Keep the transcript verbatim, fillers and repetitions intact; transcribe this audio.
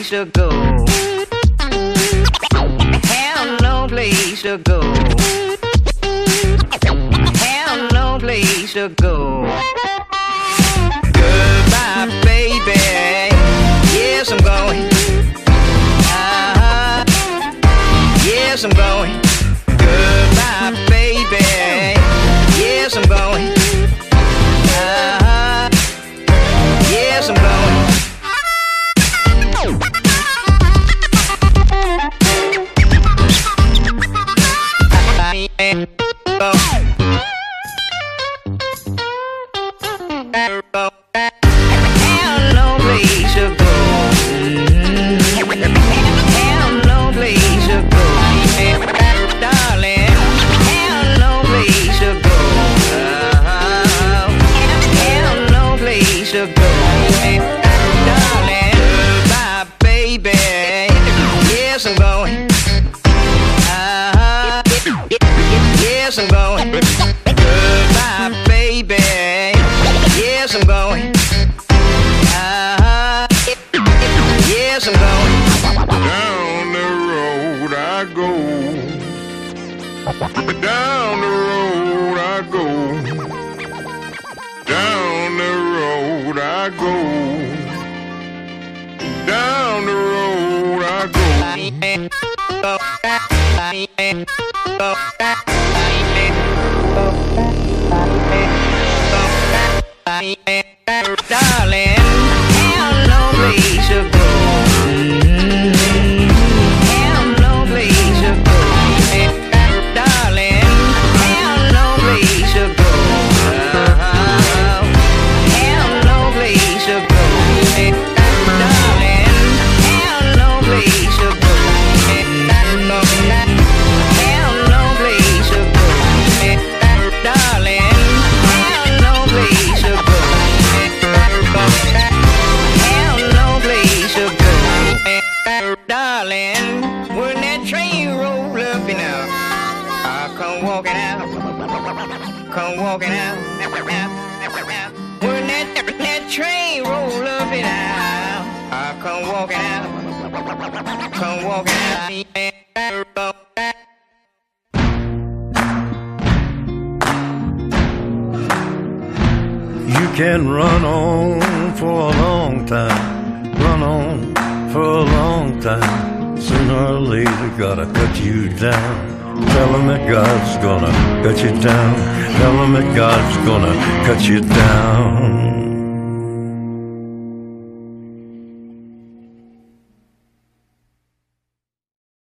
to go. Have no place to go. Have no place to go. Goodbye, baby. Yes, I'm going. Uh-huh. Yes, I'm going. Goodbye, baby. Yes, I'm going. Uh-huh. Yes, I'm going. Have no place to go. Have no place to go, darling. Have no place to go. Have no place to go, darling. Goodbye, baby. Yes, I'm going. Uh-huh. Yes, I'm going. Goodbye, baby. Yes, I'm going. Uh-huh. Yes, I'm going. Down the road I go. Down the road I go. Down the road I go. Down the road I go. Darling, have no place to go. Have no place to go. Darling, have no place to go. Have no place to go. Darling, have no place to go. Have no place to go. Darling, have no place to go. Have no place to go. Darling, when that train roll up and out, I come walking out, come walking out. When that, that train roll up and out, I come walking out, come walking out. You can run on for a long time, run on for a long time. Sooner or later gotta cut you down. Tell them that God's gonna cut you down. Tell them that God's gonna cut you down.